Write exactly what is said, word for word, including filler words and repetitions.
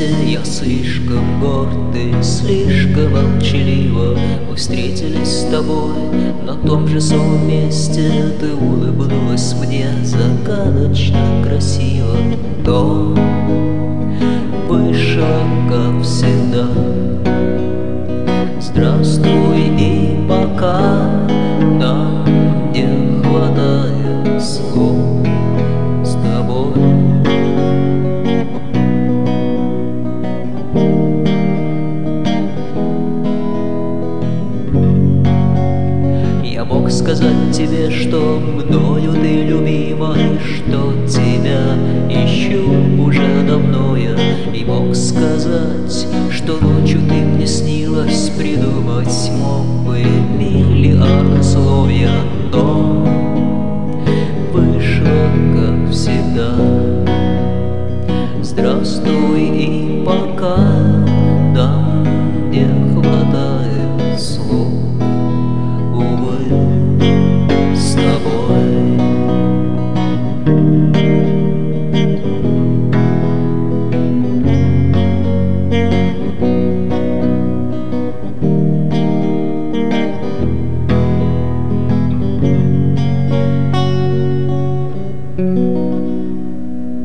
вместе. Я слишком горд, ты слишком молчалива. Мы встретились с тобой на том же самом месте. Ты улыбнулась мне загадочно красиво. То выше, как всегда. Здравствуй и пока. Нам не хватает слов с тобой. Я мог сказать тебе, что мною ты любима, и что тебя ищу уже давно я. И мог сказать, что ночью ты мне снилась, придумать мог бы мир.